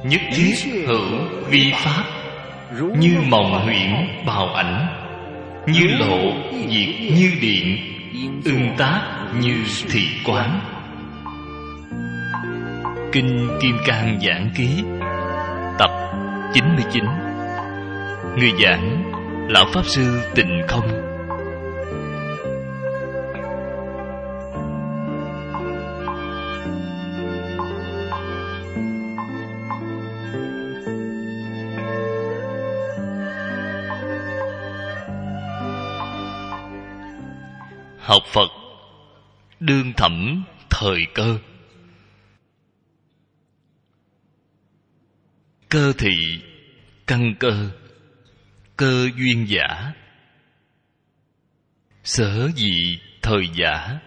nhất thiết hữu vi pháp, như mộng huyễn bào ảnh, như lộ diệt như điện, ưng tác như thị quán. Kinh Kim Cang Giảng Ký, tập 99. Người giảng Lão Pháp Sư Tịnh Không. Học Phật đương thẩm thời cơ. Cơ thị căn cơ, cơ duyên giả, sở dị thời giả.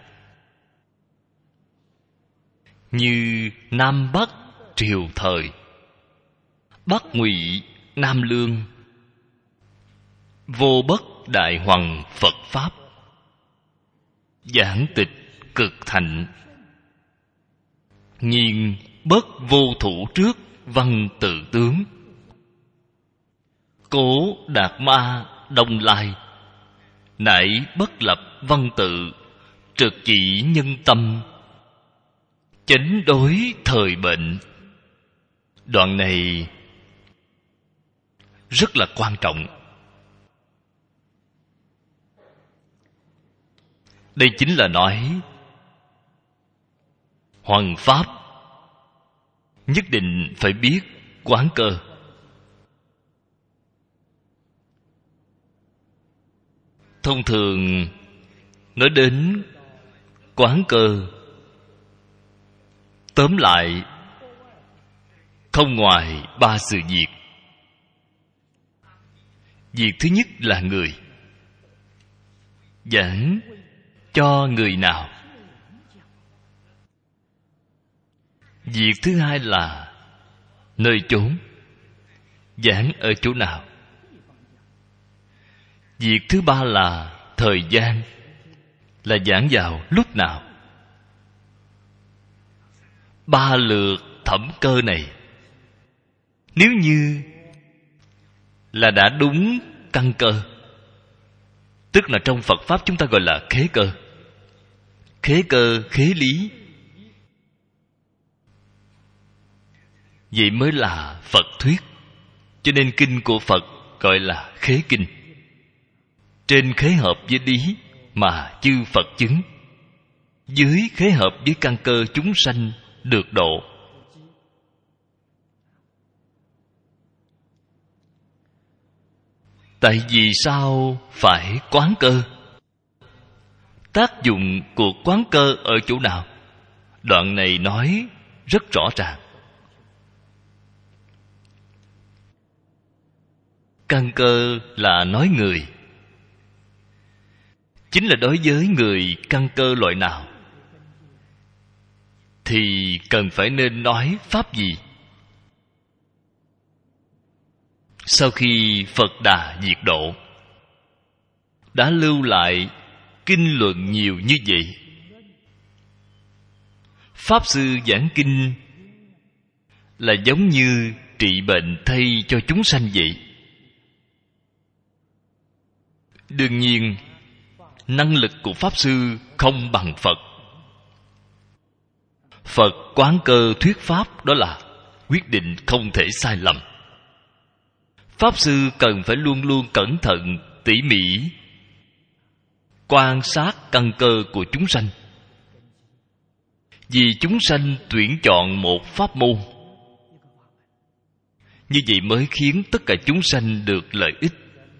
Như Nam Bắc triều thời, Bắc Ngụy Nam Lương, vô bất đại hoằng Phật Pháp, giảng tịch cực thạnh, nhiên bất vô thủ trước văn tự tướng. Cố Đạt Ma Đông Lai, nại bất lập văn tự, trực chỉ nhân tâm, chánh đối thời bệnh. Đoạn này rất là quan trọng. Đây chính là nói hoằng pháp nhất định phải biết quán cơ. Thông thường nói đến quán cơ, tóm lại không ngoài ba sự việc. Việc thứ nhất là người. Giảng cho người nào? Việc thứ hai là nơi chốn. Giảng ở chỗ nào? Việc thứ ba là thời gian, là giảng vào lúc nào? Ba lượt thẩm cơ này, nếu như là đã đúng căn cơ, tức là trong Phật Pháp chúng ta gọi là khế cơ. Khế cơ, khế lý, vậy mới là Phật thuyết. Cho nên kinh của Phật gọi là khế kinh. Trên khế hợp với lý mà chư Phật chứng, dưới khế hợp với căn cơ chúng sanh được độ. Tại vì sao phải quán cơ? Tác dụng của quán cơ ở chỗ nào? Đoạn này nói rất rõ ràng. Căn cơ là nói người, chính là đối với người căn cơ loại nào thì cần phải nên nói pháp gì. Sau khi Phật Đà diệt độ, đã lưu lại kinh luận nhiều như vậy. Pháp sư giảng kinh là giống như trị bệnh thay cho chúng sanh vậy. Đương nhiên, năng lực của Pháp sư không bằng Phật. Phật quán cơ thuyết Pháp, đó là quyết định không thể sai lầm. Pháp sư cần phải luôn luôn cẩn thận, tỉ mỉ quan sát căn cơ của chúng sanh. Vì chúng sanh tuyển chọn một pháp môn, như vậy mới khiến tất cả chúng sanh được lợi ích.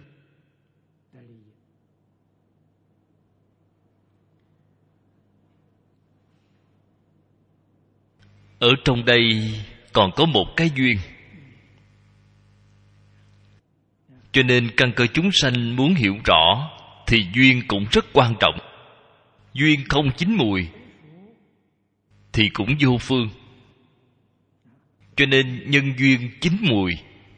Ở trong đây còn có một cái duyên. Cho nên căn cơ chúng sanh muốn hiểu rõ thì duyên cũng rất quan trọng. Duyên không chín mùi thì cũng vô phương. Cho nên nhân duyên chín mùi.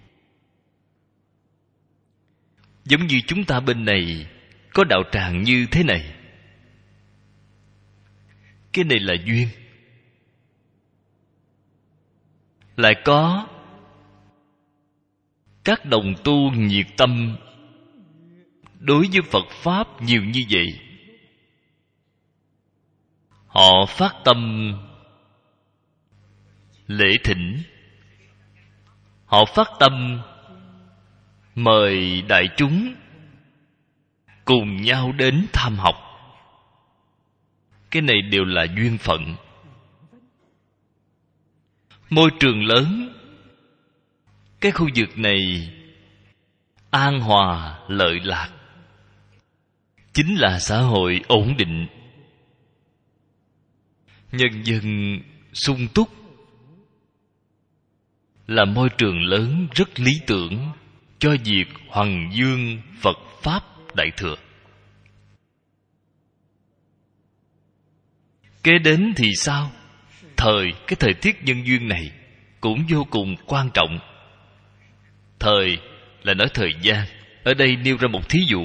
Giống như chúng ta bên này có đạo tràng như thế này, cái này là duyên. Lại có các đồng tu nhiệt tâm đối với Phật Pháp nhiều như vậy. Họ phát tâm lễ thỉnh, họ phát tâm mời đại chúng cùng nhau đến tham học. Cái này đều là duyên phận. Môi trường lớn, cái khu vực này an hòa lợi lạc, chính là xã hội ổn định, nhân dân sung túc, là môi trường lớn rất lý tưởng cho việc hoằng dương Phật Pháp Đại Thừa. Kế đến thì sao? Cái thời tiết nhân duyên này cũng vô cùng quan trọng. Thời là nói thời gian. Ở đây nêu ra một thí dụ.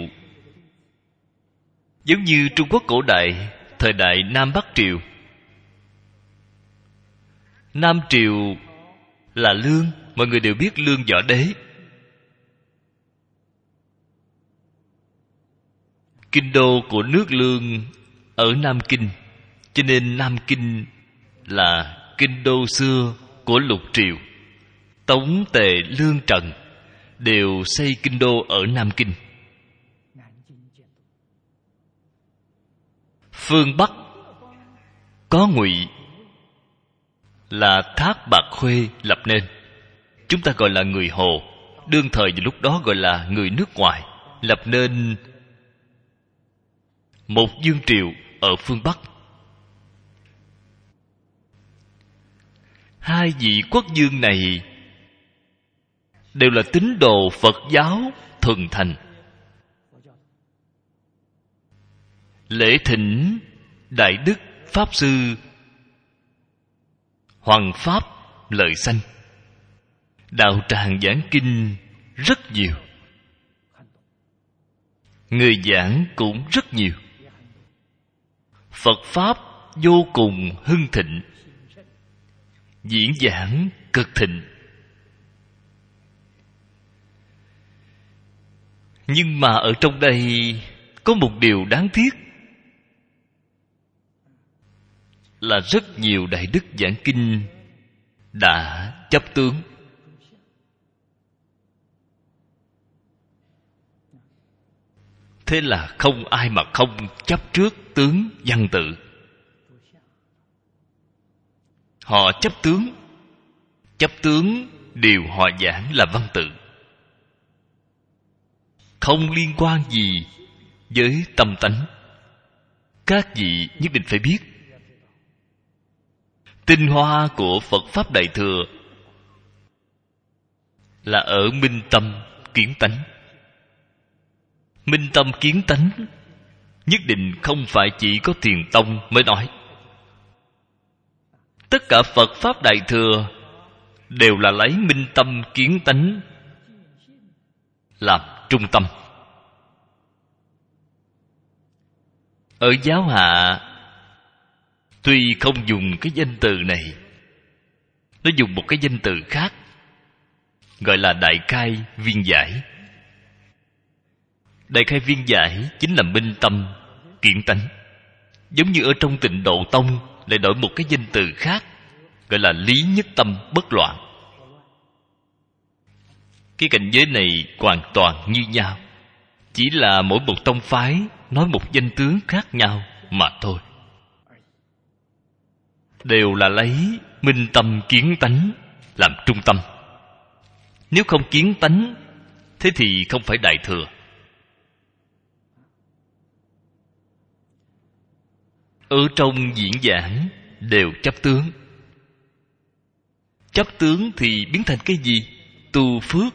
Giống như Trung Quốc cổ đại, thời đại Nam Bắc Triều. Nam Triều là Lương, mọi người đều biết Lương Võ Đế. Kinh đô của nước Lương ở Nam Kinh, cho nên Nam Kinh là kinh đô xưa của Lục Triều. Tống, Tề, Lương, Trần đều xây kinh đô ở Nam Kinh. Phương Bắc có Ngụy, là Thác Bạt Khuê lập nên. Chúng ta gọi là người Hồ. Đương thời vào lúc đó gọi là người nước ngoài, lập nên một vương triều ở phương Bắc. Hai vị quốc vương này đều là tín đồ Phật giáo thuần thành. Lễ thỉnh Đại Đức Pháp Sư Hoằng Pháp Lợi Sanh, đạo tràng giảng kinh rất nhiều, người giảng cũng rất nhiều. Phật Pháp vô cùng hưng thịnh, diễn giảng cực thịnh. Nhưng mà ở trong đây có một điều đáng tiếc, là rất nhiều đại đức giảng kinh đã chấp tướng. Thế là không ai mà không chấp trước tướng văn tự. Họ chấp tướng điều họ giảng là văn tự, không liên quan gì với tâm tánh. Các vị nhất định phải biết, tinh hoa của Phật Pháp Đại Thừa là ở minh tâm kiến tánh. Minh tâm kiến tánh nhất định không phải chỉ có Thiền Tông mới nói. Tất cả Phật Pháp Đại Thừa đều là lấy minh tâm kiến tánh làm trung tâm. Ở giáo hạ tuy không dùng cái danh từ này, nó dùng một cái danh từ khác, gọi là Đại Khai Viên Giải. Đại Khai Viên Giải chính là minh tâm kiến tánh. Giống như ở trong Tịnh Độ Tông lại đổi một cái danh từ khác, gọi là Lý Nhất Tâm Bất Loạn. Cái cảnh giới này hoàn toàn như nhau, chỉ là mỗi một tông phái nói một danh tướng khác nhau mà thôi. Đều là lấy minh tâm kiến tánh làm trung tâm. Nếu không kiến tánh, thế thì không phải Đại Thừa. Ở trong diễn giảng đều chấp tướng. Chấp tướng thì biến thành cái gì? Tu phước.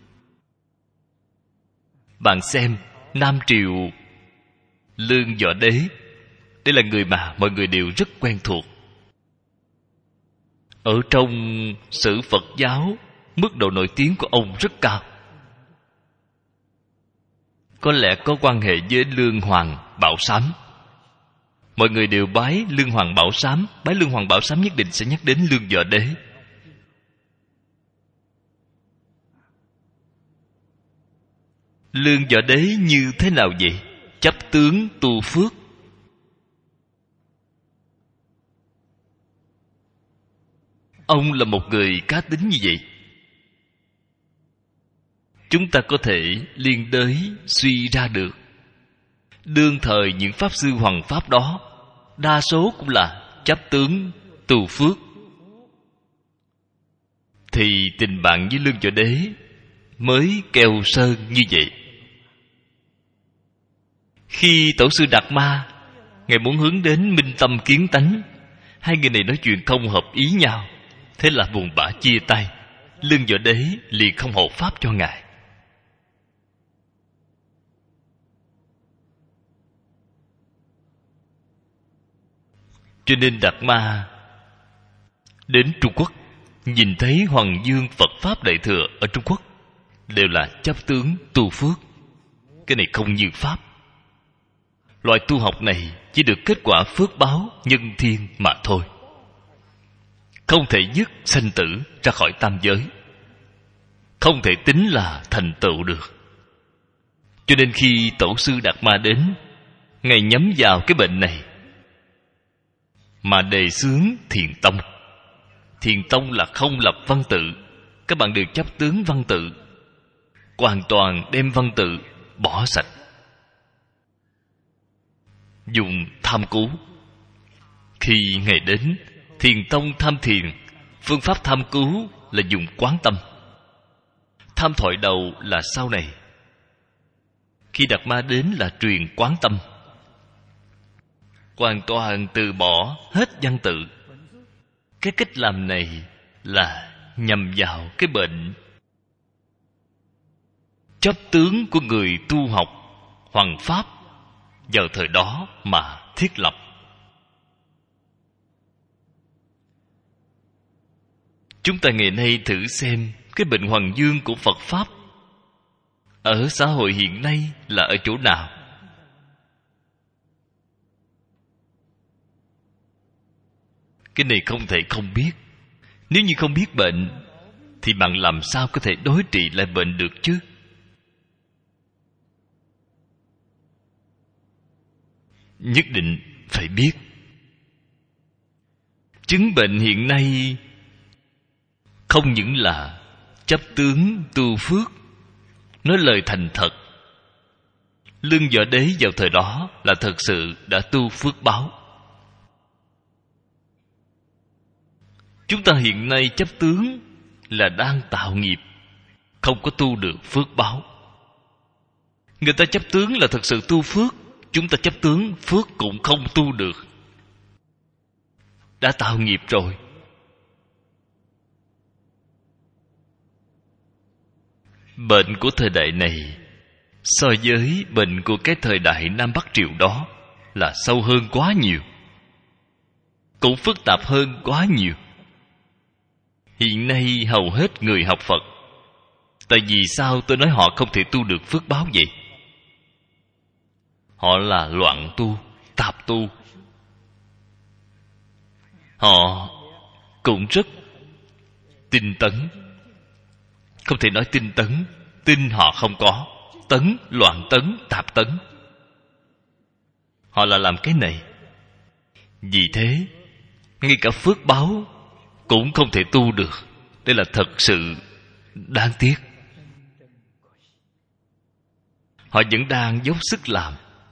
Bạn xem Nam Triều Lương Võ Đế, đây là người mà mọi người đều rất quen thuộc. Ở trong sử Phật giáo, mức độ nổi tiếng của ông rất cao. Có lẽ có quan hệ với Lương Hoàng Bảo Sám. Mọi người đều bái Lương Hoàng Bảo Sám. Bái Lương Hoàng Bảo Sám nhất định sẽ nhắc đến Lương Võ Đế. Lương Võ Đế như thế nào vậy? Chấp tướng tu phước. Ông là một người cá tính như vậy. Chúng ta có thể liên đới suy ra được, đương thời những pháp sư hoằng pháp đó đa số cũng là chấp tướng tu phước. Thì tình bạn với Lương Võ Đế mới keo sơn như vậy. Khi Tổ sư Đạt Ma, Ngài muốn hướng đến minh tâm kiến tánh, hai người này nói chuyện không hợp ý nhau, thế là buồn bã chia tay. Lương Võ Đế liền không hộ pháp cho Ngài. Cho nên Đạt Ma đến Trung Quốc, nhìn thấy Hoằng Dương Phật Pháp Đại Thừa ở Trung Quốc đều là chấp tướng tu phước. Cái này không như Pháp. Loại tu học này chỉ được kết quả phước báo nhân thiên mà thôi, không thể dứt sanh tử ra khỏi tam giới, không thể tính là thành tựu được. Cho nên khi Tổ sư Đạt Ma đến, Ngài nhắm vào cái bệnh này mà đề xướng Thiền Tông. Thiền Tông là không lập văn tự, các bạn đều chấp tướng văn tự, hoàn toàn đem văn tự bỏ sạch, dùng tham cứu. Khi Ngài đến, Thiền Tông tham thiền, phương pháp tham cứu là dùng quán tâm. Tham thoại đầu là sau này. Khi Đạt Ma đến là truyền quán tâm, hoàn toàn từ bỏ hết văn tự. Cái cách làm này là nhằm vào cái bệnh chấp tướng của người tu học hoằng pháp vào thời đó mà thiết lập. Chúng ta ngày nay thử xem cái bệnh hoằng dương của Phật Pháp ở xã hội hiện nay là ở chỗ nào? Cái này không thể không biết. Nếu như không biết bệnh thì bạn làm sao có thể đối trị lại bệnh được chứ? Nhất định phải biết. Chứng bệnh hiện nay không những là chấp tướng tu phước, nói lời thành thật. Lương Võ Đế vào thời đó là thật sự đã tu phước báo. Chúng ta hiện nay chấp tướng là đang tạo nghiệp, không có tu được phước báo. Người ta chấp tướng là thật sự tu phước, chúng ta chấp tướng phước cũng không tu được, đã tạo nghiệp rồi. Bệnh của thời đại này so với bệnh của cái thời đại Nam Bắc Triều đó là sâu hơn quá nhiều, cũng phức tạp hơn quá nhiều. Hiện nay hầu hết người học Phật, tại vì sao tôi nói họ không thể tu được phước báo vậy? Họ là loạn tu, tạp tu. Họ cũng rất tinh tấn. Không thể nói tinh tấn, tin họ không có, tấn, loạn tấn, tạp tấn. Họ là làm cái này. Vì thế, ngay cả phước báo cũng không thể tu được. Đây là thật sự đáng tiếc. Họ vẫn đang dốc sức làm,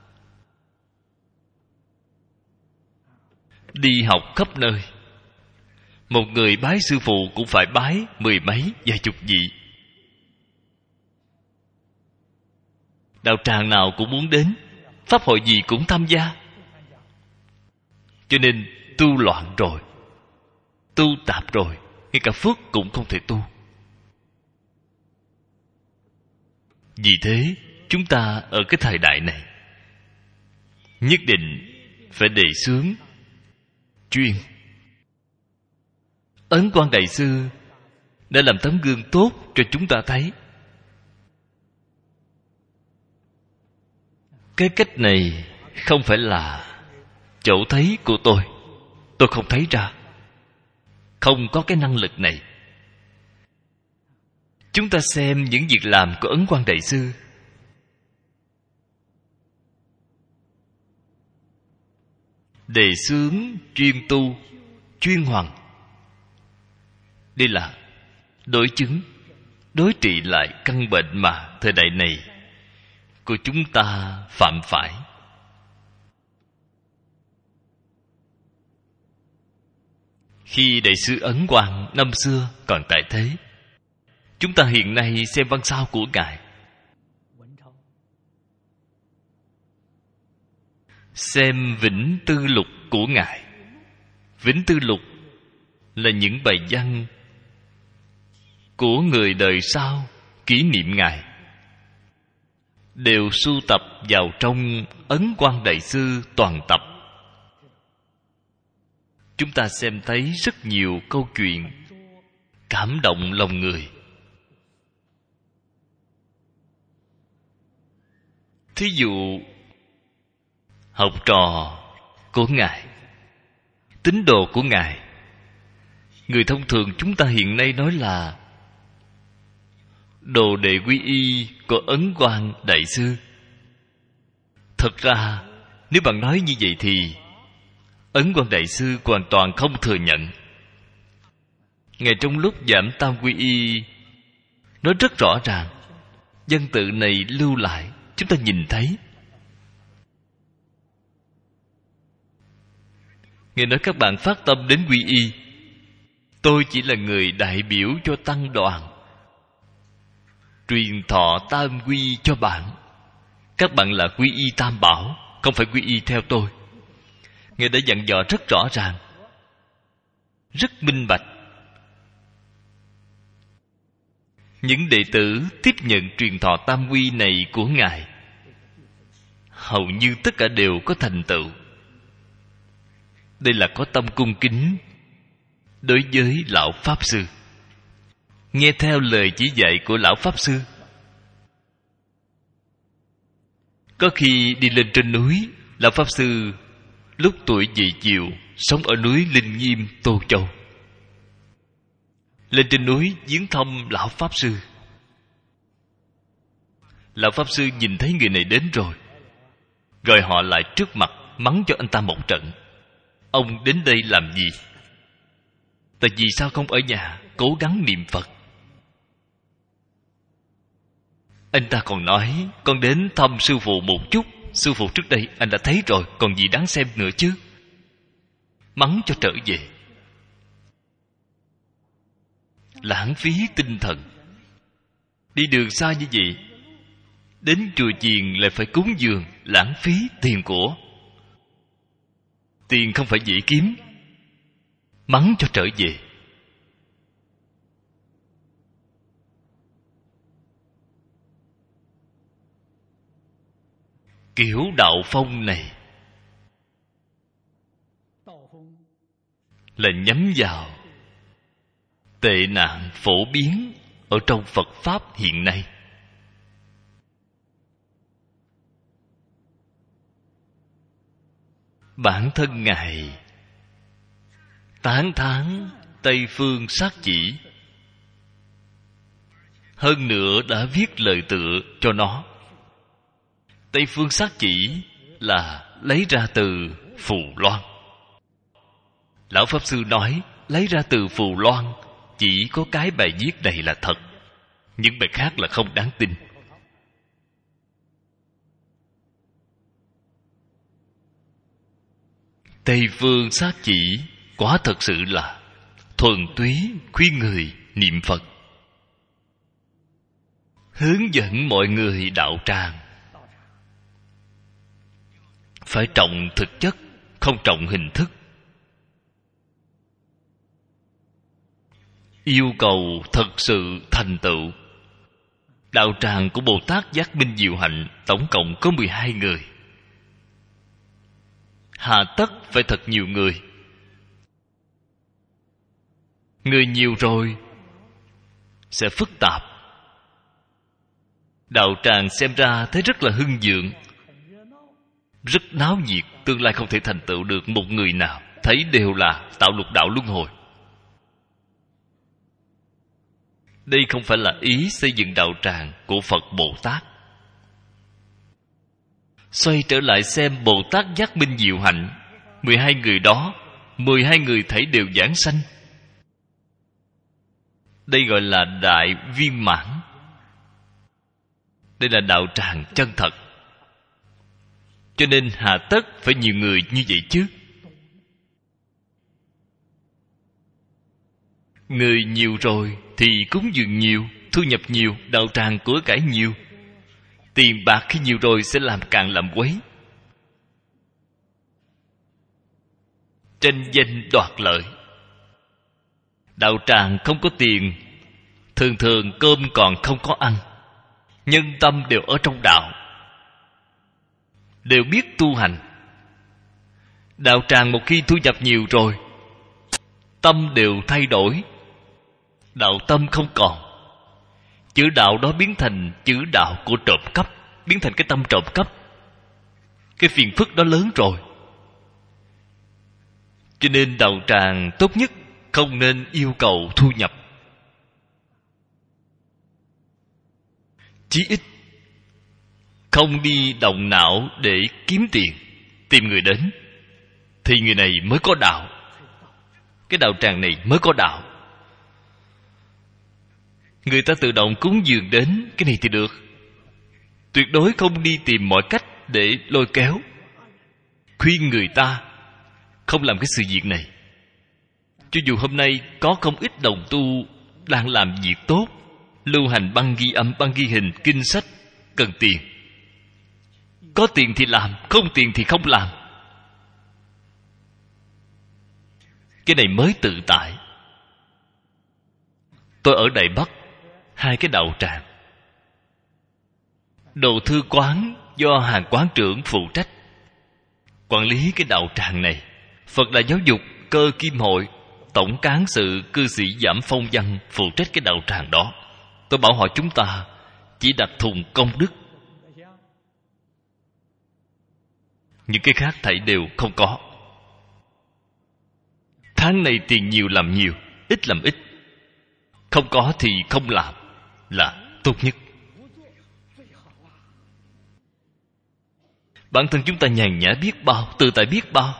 đi học khắp nơi. Một người bái sư phụ cũng phải bái mười mấy, vài chục vị. Đạo tràng nào cũng muốn đến, pháp hội gì cũng tham gia. Cho nên tu loạn rồi, tu tạp rồi, ngay cả phước cũng không thể tu. Vì thế chúng ta ở cái thời đại này nhất định phải đề xướng chuyên. Ấn Quang Đại Sư đã làm tấm gương tốt cho chúng ta thấy. Cái cách này không phải là chỗ thấy của tôi không thấy ra, không có cái năng lực này. Chúng ta xem những việc làm của Ấn Quang Đại Sư, đề xướng chuyên tu, chuyên hoằng. Đây là đối chứng, đối trị lại căn bệnh mà thời đại này của chúng ta phạm phải. Khi Đại sư Ấn Quang năm xưa còn tại thế, chúng ta hiện nay xem văn sao của Ngài, xem Vĩnh Tư Lục của Ngài. Vĩnh Tư Lục là những bài văn của người đời sau kỷ niệm Ngài, đều sưu tập vào trong Ấn Quang Đại sư toàn tập. Chúng ta xem thấy rất nhiều câu chuyện cảm động lòng người. Thí dụ học trò của Ngài, tín đồ của Ngài, người thông thường chúng ta hiện nay nói là đồ đệ quy y của Ấn Quang Đại sư. Thật ra nếu bạn nói như vậy thì Ấn Quang Đại sư hoàn toàn không thừa nhận. Ngài trong lúc giảng tam quy y nói rất rõ ràng, văn tự này lưu lại chúng ta nhìn thấy. Ngài nói các bạn phát tâm đến quy y, tôi chỉ là người đại biểu cho tăng đoàn, truyền thọ tam quy cho bạn. Các bạn là quy y tam bảo, không phải quy y theo tôi. Ngài đã dặn dò rất rõ ràng, rất minh bạch. Những đệ tử tiếp nhận truyền thọ tam quy này của Ngài hầu như tất cả đều có thành tựu. Đây là có tâm cung kính đối với Lão Pháp Sư, nghe theo lời chỉ dạy của Lão Pháp Sư. Có khi đi lên trên núi, Lão Pháp Sư lúc tuổi dậy chiều sống ở núi Linh Nghiêm, Tô Châu. Lên trên núi viếng thăm Lão Pháp Sư. Lão Pháp Sư nhìn thấy người này đến rồi, gọi họ lại trước mặt, mắng cho anh ta một trận. Ông đến đây làm gì? Tại vì sao không ở nhà cố gắng niệm Phật? Anh ta còn nói, con đến thăm sư phụ một chút. Sư phụ trước đây anh đã thấy rồi, còn gì đáng xem nữa chứ? Mắng cho trở về. Lãng phí tinh thần. Đi đường xa như vậy, đến chùa chiền lại phải cúng dường, lãng phí tiền của. Tiền không phải dễ kiếm. Mắng cho trở về. Kiểu đạo phong này là nhắm vào tệ nạn phổ biến ở trong Phật Pháp hiện nay. Bản thân Ngài tán thán Tây Phương Sát Chỉ, hơn nữa đã viết lời tựa cho nó. Tây Phương Sát Chỉ là lấy ra từ Phù Loan. Lão Pháp Sư nói lấy ra từ Phù Loan, chỉ có cái bài viết này là thật, những bài khác là không đáng tin. Tây Phương Sát Chỉ quả thật sự là thuần túy khuyên người niệm Phật, hướng dẫn mọi người đạo tràng. Phải trọng thực chất, không trọng hình thức. Yêu cầu thật sự thành tựu. Đạo tràng của Bồ Tát Giác Minh Diệu Hạnh tổng cộng có 12 người. Hà tất phải thật nhiều người. Người nhiều rồi sẽ phức tạp. Đạo tràng xem ra thấy rất là hưng vượng, rất náo nhiệt, tương lai không thể thành tựu được một người nào, thấy đều là tạo lục đạo luân hồi. Đây không phải là ý xây dựng đạo tràng của Phật Bồ Tát. Xoay trở lại xem Bồ Tát Giác Minh Diệu Hạnh, 12 người đó, 12 người thảy đều giảng sanh. Đây gọi là đại viên mãn. Đây là đạo tràng chân thật. Cho nên hà tất phải nhiều người như vậy chứ. Người nhiều rồi thì cúng dường nhiều, thu nhập nhiều, đạo tràng của cải nhiều. Tiền bạc khi nhiều rồi sẽ làm càng làm quấy, tranh danh đoạt lợi. Đạo tràng không có tiền, thường thường cơm còn không có ăn. Nhân tâm đều ở trong đạo, đều biết tu hành. Đạo tràng một khi thu nhập nhiều rồi, tâm đều thay đổi. Đạo tâm không còn. Chữ đạo đó biến thành chữ đạo của trộm cắp, biến thành cái tâm trộm cắp. Cái phiền phức đó lớn rồi. Cho nên đạo tràng tốt nhất không nên yêu cầu thu nhập. Chí ít không đi động não để kiếm tiền, tìm người đến, thì người này mới có đạo. Cái đạo tràng này mới có đạo. Người ta tự động cúng dường đến, cái này thì được. Tuyệt đối không đi tìm mọi cách để lôi kéo, khuyên người ta không làm cái sự việc này. Cho dù hôm nay có không ít đồng tu đang làm việc tốt, lưu hành băng ghi âm, băng ghi hình, kinh sách, cần tiền. Có tiền thì làm, không tiền thì không làm. Cái này mới tự tại. Tôi ở Đài Bắc, 2 cái đạo tràng. Đồ thư quán do hàng quán trưởng phụ trách, quản lý cái đạo tràng này. Phật Đà Giáo dục Cơ Kim Hội, tổng cán sự cư sĩ Giảm Phong Văn phụ trách cái đạo tràng đó. Tôi bảo họ chúng ta chỉ đặt thùng công đức, những cái khác thảy đều không có. Tháng này tiền nhiều làm nhiều, ít làm ít. Không có thì không làm là tốt nhất. Bản thân chúng ta nhàn nhã biết bao, tự tại biết bao.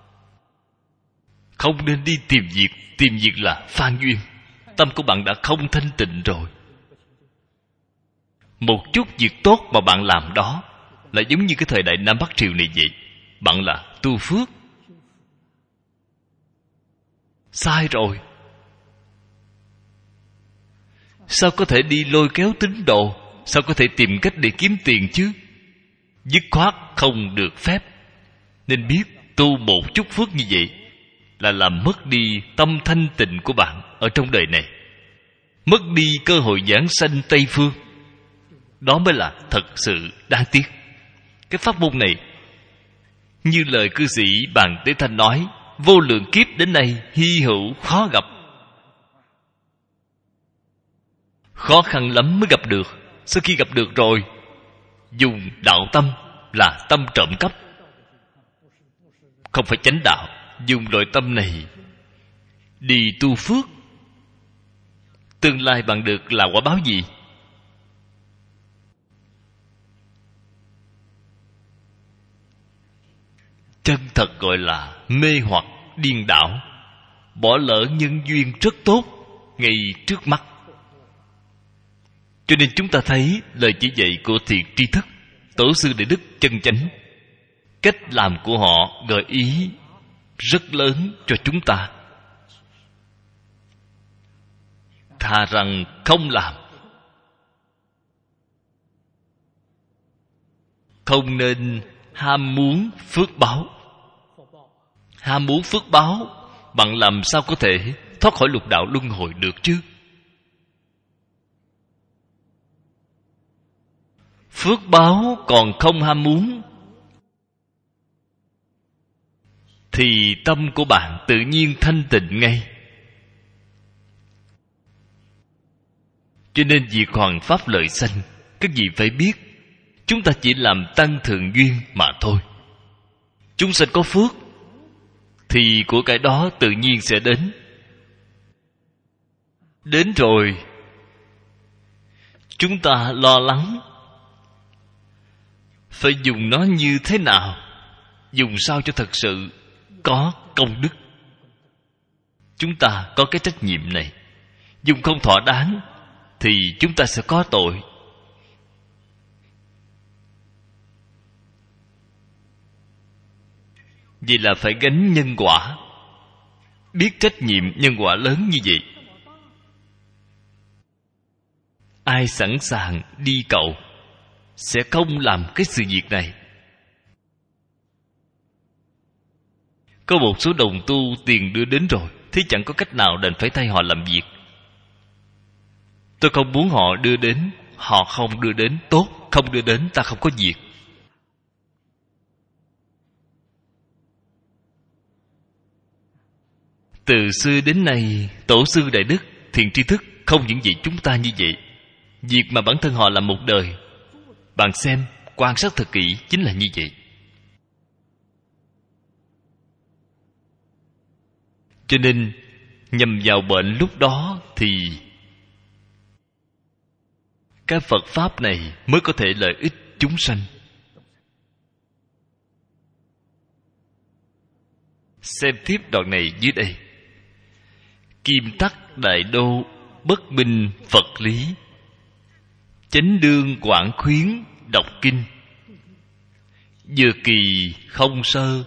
Không nên đi tìm việc. Tìm việc là phan duyên. Tâm của bạn đã không thanh tịnh rồi. Một chút việc tốt mà bạn làm đó là giống như cái thời đại Nam Bắc Triều này vậy. Bạn là tu phước. Sai rồi. Sao có thể đi lôi kéo tín đồ? Sao có thể tìm cách để kiếm tiền chứ? Dứt khoát không được phép. Nên biết tu một chút phước như vậy là làm mất đi tâm thanh tịnh của bạn ở trong đời này, mất đi cơ hội giảng sanh Tây Phương. Đó mới là thật sự đáng tiếc. Cái pháp môn này, như lời cư sĩ Bàn Tế Thanh nói, vô lượng kiếp đến nay hy hữu khó gặp. Khó khăn lắm mới gặp được. Sau khi gặp được rồi, dùng đạo tâm là tâm trộm cắp, không phải chánh đạo. Dùng loại tâm này đi tu phước, tương lai bạn được là quả báo gì? Chân thật gọi là mê hoặc điên đảo, bỏ lỡ nhân duyên rất tốt ngay trước mắt. Cho nên chúng ta thấy lời chỉ dạy của thiện tri thức, tổ sư Đại Đức chân chánh, cách làm của họ gợi ý rất lớn cho chúng ta. Thà rằng không làm. Không nên ham muốn phước báo. Ham muốn phước báo, bạn làm sao có thể thoát khỏi lục đạo luân hồi được chứ? Phước báo còn không ham muốn thì tâm của bạn tự nhiên thanh tịnh ngay. Cho nên việc hoàn pháp lợi sanh, các vị phải biết, chúng ta chỉ làm tăng thượng duyên mà thôi. Chúng sanh có phước thì của cái đó tự nhiên sẽ đến. Đến rồi chúng ta lo lắng phải dùng nó như thế nào, dùng sao cho thật sự có công đức. Chúng ta có cái trách nhiệm này. Dùng không thỏa đáng thì chúng ta sẽ có tội. Vì là phải gánh nhân quả. Biết trách nhiệm nhân quả lớn như vậy, ai sẵn sàng đi cầu sẽ không làm cái sự việc này. Có một số đồng tu tiền đưa đến rồi, thế chẳng có cách nào đành phải thay họ làm việc. Tôi không muốn họ đưa đến, họ không đưa đến, tốt. Không đưa đến, ta không có việc. Từ xưa đến nay, tổ sư đại đức, thiện tri thức không những gì chúng ta như vậy. Việc mà bản thân họ làm một đời, bạn xem, quan sát thật kỹ, chính là như vậy. Cho nên nhằm vào bệnh lúc đó thì cái Phật Pháp này mới có thể lợi ích chúng sanh. Xem tiếp đoạn này dưới đây. Kim tắc đại đô, bất minh Phật lý, chánh đương quảng khuyến đọc kinh, vừa kỳ không sơ,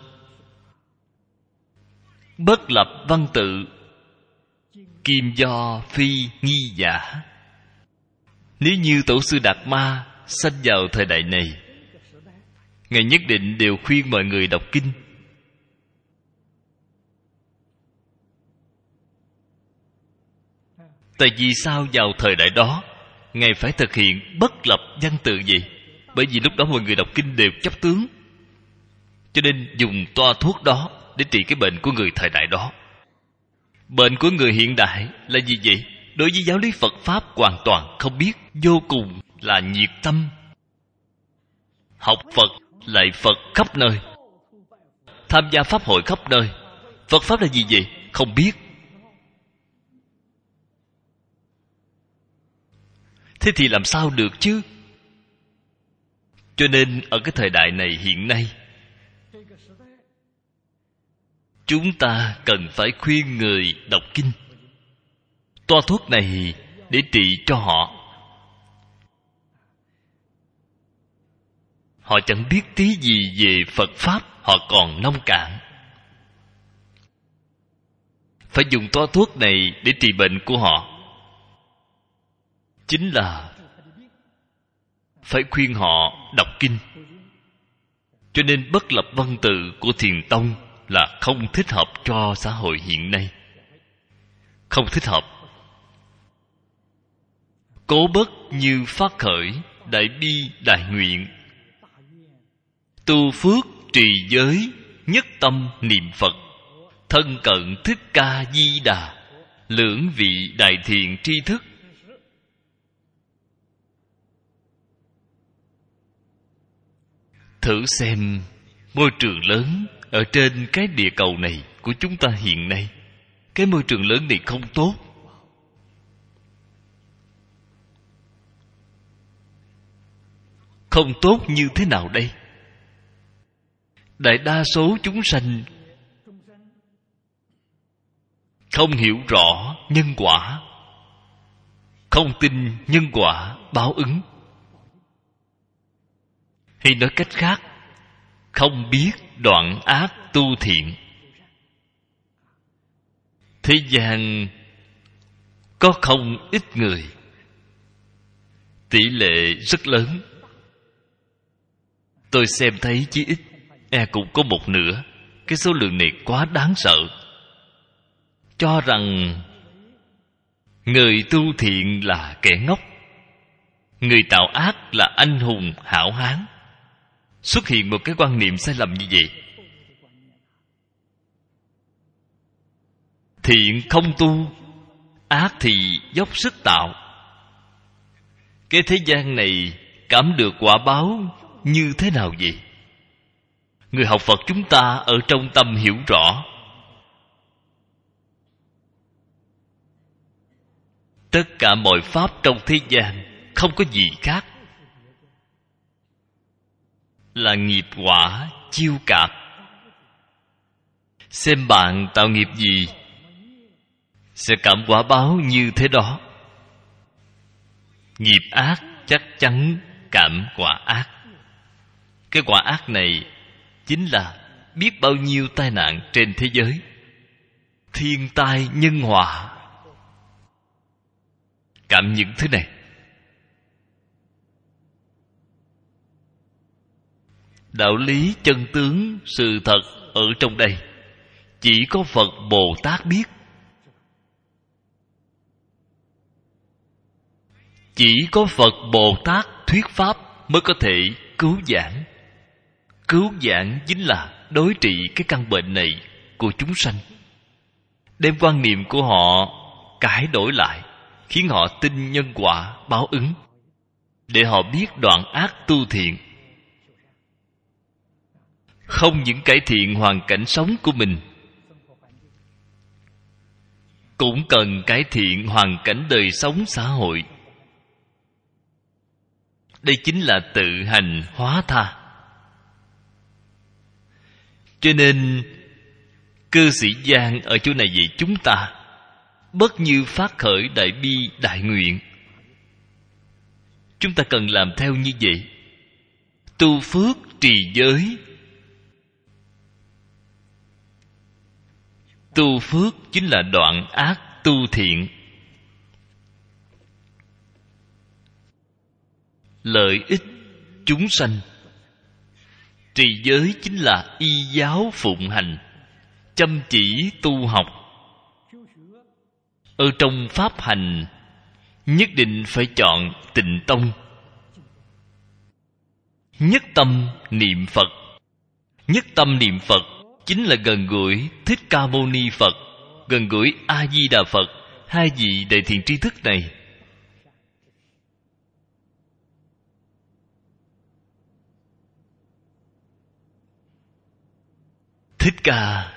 bất lập văn tự, kim do phi nghi giả. Nếu như tổ sư Đạt Ma sanh vào thời đại này, Ngài nhất định đều khuyên mọi người đọc kinh. Tại vì sao vào thời đại đó Ngài phải thực hiện bất lập văn tự gì? Bởi vì lúc đó mọi người đọc kinh đều chấp tướng, cho nên dùng toa thuốc đó để trị cái bệnh của người thời đại đó. Bệnh của người hiện đại là gì vậy? Đối với giáo lý Phật Pháp hoàn toàn không biết, vô cùng là nhiệt tâm, học Phật, lạy Phật khắp nơi, tham gia pháp hội khắp nơi. Phật Pháp là gì vậy? Không biết. Thế thì làm sao được chứ? Cho nên ở cái thời đại này hiện nay, chúng ta cần phải khuyên người đọc kinh. Toa thuốc này để trị cho họ. Họ chẳng biết tí gì về Phật Pháp, họ còn nông cạn. Phải dùng toa thuốc này để trị bệnh của họ. Chính là phải khuyên họ đọc kinh. Cho nên bất lập văn tự của Thiền Tông là không thích hợp cho xã hội hiện nay. Không thích hợp. Cố bất như phát khởi, đại bi đại nguyện, tu phước trì giới, nhất tâm niệm Phật, thân cận Thích Ca Di Đà, lưỡng vị đại thiện tri thức. Thử xem môi trường lớn ở trên cái địa cầu này của chúng ta hiện nay, cái môi trường lớn này không tốt. Không tốt như thế nào đây? Đại đa số chúng sanh không hiểu rõ nhân quả, không tin nhân quả báo ứng. Hay nói cách khác, không biết đoạn ác tu thiện. Thế gian có không ít người, tỷ lệ rất lớn. Tôi xem thấy chí ít cũng có một nửa. Cái số lượng này quá đáng sợ. Cho rằng người tu thiện là kẻ ngốc, người tạo ác là anh hùng hảo hán. Xuất hiện một cái quan niệm sai lầm như vậy. Thiện không tu, ác thì dốc sức tạo. Cái thế gian này cảm được quả báo như thế nào vậy? Người học Phật chúng ta ở trong tâm hiểu rõ. Tất cả mọi pháp trong thế gian không có gì khác là nghiệp quả chiêu cảm. Xem bạn tạo nghiệp gì sẽ cảm quả báo như thế đó. Nghiệp ác chắc chắn cảm quả ác. Cái quả ác này chính là biết bao nhiêu tai nạn trên thế giới, thiên tai nhân họa. Cảm những thứ này. Đạo lý chân tướng sự thật ở trong đây chỉ có Phật Bồ Tát biết. Chỉ có Phật Bồ Tát thuyết pháp mới có thể cứu giảng. Cứu giảng chính là đối trị cái căn bệnh này của chúng sanh, đem quan niệm của họ cải đổi lại, khiến họ tin nhân quả báo ứng, để họ biết đoạn ác tu thiện. Không những cải thiện hoàn cảnh sống của mình, cũng cần cải thiện hoàn cảnh đời sống xã hội. Đây chính là tự hành hóa tha. Cho nên cư sĩ Giang ở chỗ này dạy chúng ta bất như phát khởi đại bi đại nguyện. Chúng ta cần làm theo như vậy. Tu phước trì giới. Tu phước chính là đoạn ác tu thiện. Lợi ích chúng sanh. Trì giới chính là y giáo phụng hành, chăm chỉ tu học. Ở trong pháp hành nhất định phải chọn tịnh tông. Nhất tâm niệm Phật. Nhất tâm niệm Phật chính là gần gũi Thích Ca Mâu Ni Phật, gần gũi A Di Đà Phật, hai vị đại thiện tri thức này. Thích Ca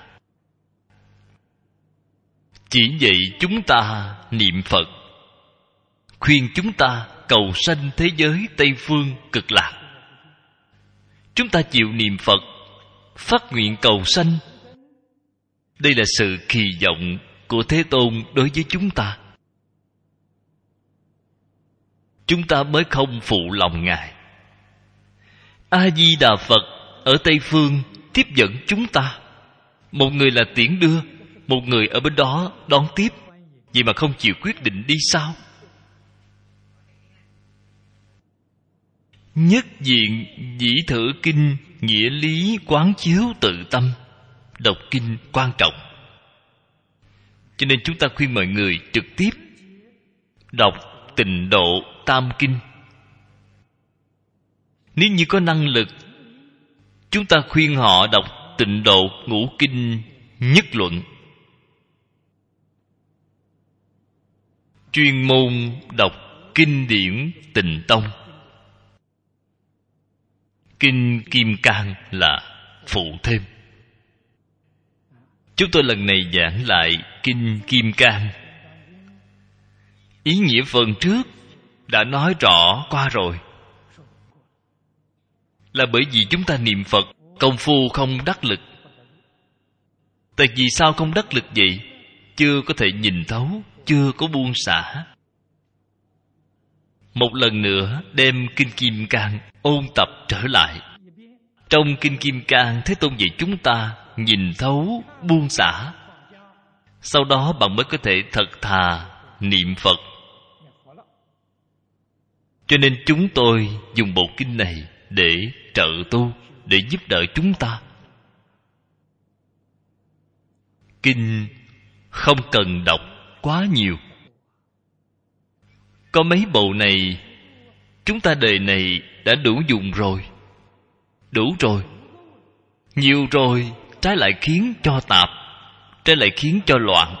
chỉ dạy chúng ta niệm Phật, khuyên chúng ta cầu sanh thế giới Tây Phương Cực Lạc. Chúng ta chịu niệm Phật, phát nguyện cầu sanh. Đây là sự kỳ vọng của Thế Tôn đối với chúng ta. Chúng ta mới không phụ lòng Ngài. A Di Đà Phật ở Tây Phương tiếp dẫn chúng ta. Một người là tiễn đưa, một người ở bên đó đón tiếp. Vậy mà không chịu quyết định đi sao? Nhất diện dĩ thử kinh, nghĩa lý quán chiếu tự tâm. Đọc kinh quan trọng. Cho nên chúng ta khuyên mọi người trực tiếp đọc Tịnh Độ Tam Kinh. Nếu như có năng lực, chúng ta khuyên họ đọc Tịnh Độ Ngũ Kinh Nhất Luận. Chuyên môn đọc kinh điển Tịnh Tông. Kinh Kim Cang là phụ thêm. Chúng tôi lần này giảng lại Kinh Kim Cang. Ý nghĩa phần trước đã nói rõ qua rồi. Là bởi vì chúng ta niệm Phật công phu không đắc lực. Tại vì sao không đắc lực vậy? Chưa có thể nhìn thấu, chưa có buông xả. Một lần nữa đem Kinh Kim Cang ôn tập trở lại. Trong Kinh Kim Cang, Thế Tôn dạy chúng ta nhìn thấu, buông xả. Sau đó bạn mới có thể thật thà niệm Phật. Cho nên chúng tôi dùng bộ kinh này để trợ tu, để giúp đỡ chúng ta. Kinh không cần đọc quá nhiều. Có mấy bộ này, chúng ta đời này đã đủ dùng rồi. Đủ rồi. Nhiều rồi, trái lại khiến cho tạp, trái lại khiến cho loạn.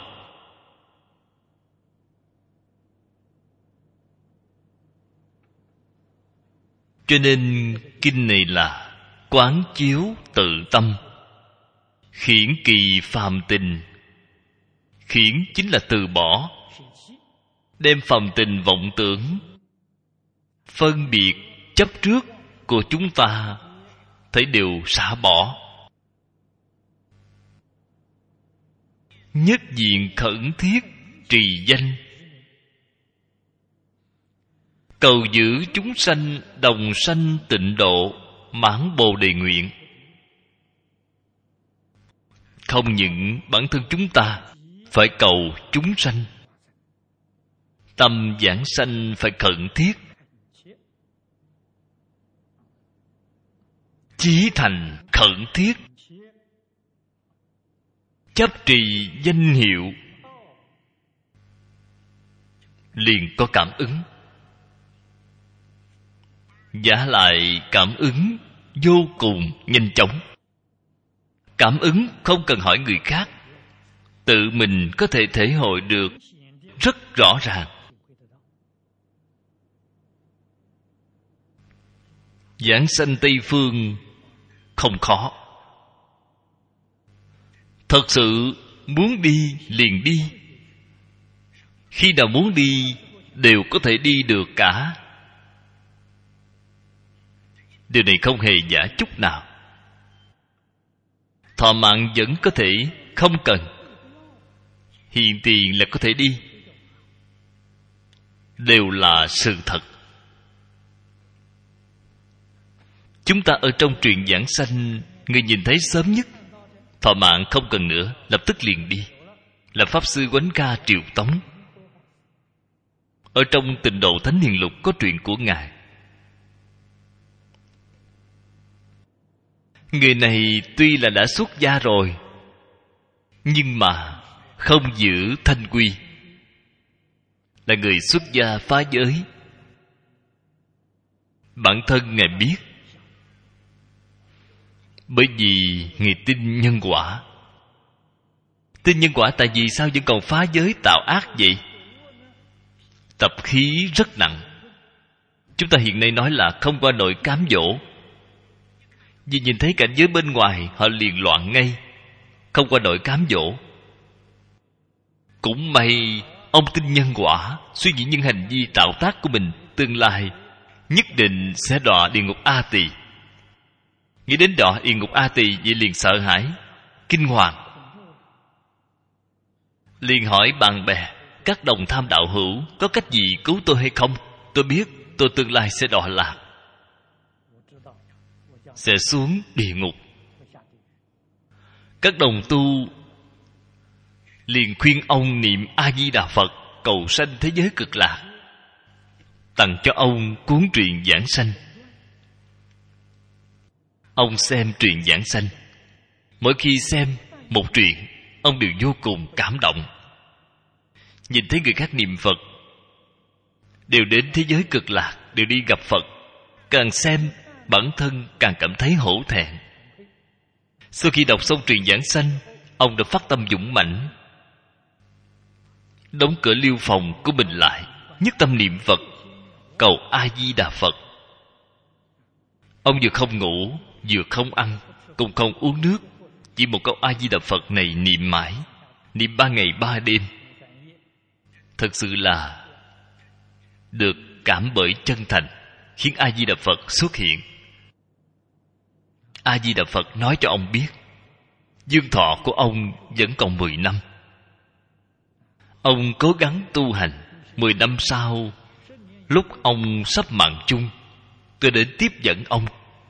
Cho nên kinh này là quán chiếu tự tâm, khiển kỳ phàm tình. Khiển chính là từ bỏ, đem phàm tình vọng tưởng, phân biệt chấp trước của chúng ta thấy đều xả bỏ. nhất diện khẩn thiết trì danh, cầu giữ chúng sanh đồng sanh tịnh độ, mãn bồ đề nguyện. Không những bản thân chúng ta phải cầu chúng sanh, tâm giảng sanh phải khẩn thiết, chí thành khẩn thiết, chấp trì danh hiệu, liền có cảm ứng. Vả lại cảm ứng vô cùng nhanh chóng. Cảm ứng không cần hỏi người khác, tự mình có thể thể hội được rất rõ ràng. Giảng sanh Tây Phương không khó. Thật sự muốn đi liền đi. Khi nào muốn đi đều có thể đi được cả. Điều này không hề giả chút nào. Thọ mạng vẫn có thể không cần, hiện tiền là có thể đi, đều là sự thật. Chúng ta ở trong truyện giảng sanh, người nhìn thấy sớm nhất, thọ mạng không cần nữa, lập tức liền đi, là Pháp Sư Quánh Ca Triều Tống. Ở trong Tịnh Độ Thánh Hiền Lục có truyện của Ngài. Người này tuy là đã xuất gia rồi, nhưng mà không giữ thanh quy, là người xuất gia phá giới. Bản thân Ngài biết, bởi vì Ngài tin nhân quả. Tin nhân quả tại vì sao vẫn còn phá giới tạo ác vậy? Tập khí rất nặng. Chúng ta hiện nay nói là không qua nổi cám dỗ. Vì nhìn thấy cảnh giới bên ngoài, họ liền loạn ngay, không qua nổi cám dỗ. Cũng may ông tin nhân quả, suy nghĩ những hành vi tạo tác của mình tương lai nhất định sẽ đọa địa ngục A Tỳ. Nghĩ đến đọa địa ngục A Tỳ, vậy liền sợ hãi, kinh hoàng, liền hỏi bạn bè, các đồng tham đạo hữu, có cách gì cứu tôi hay không? Tôi biết tôi tương lai sẽ đọa lạc, sẽ xuống địa ngục. Các đồng tu liền khuyên ông niệm A Di Đà Phật, cầu sanh thế giới cực lạc, tặng cho ông cuốn truyện giảng sanh. Ông xem truyện giảng sanh, mỗi khi xem một truyện, ông đều vô cùng cảm động. Nhìn thấy người khác niệm Phật, đều đến thế giới cực lạc, đều đi gặp Phật, càng xem bản thân càng cảm thấy hổ thẹn. Sau khi đọc xong truyện giảng sanh, ông đã phát tâm dũng mãnh, đóng cửa liêu phòng của mình lại, nhất tâm niệm Phật, cầu A Di Đà Phật. Ông vừa không ngủ, vừa không ăn, cũng không uống nước, chỉ một câu A Di Đà Phật này niệm mãi, niệm 3 ngày 3 đêm. Thật sự là được cảm bởi chân thành, khiến A Di Đà Phật xuất hiện. A Di Đà Phật nói cho ông biết, dương thọ của ông vẫn còn 10 năm. Ông cố gắng tu hành, 10 năm sau, lúc ông sắp mạng chung, tôi đến tiếp dẫn ông.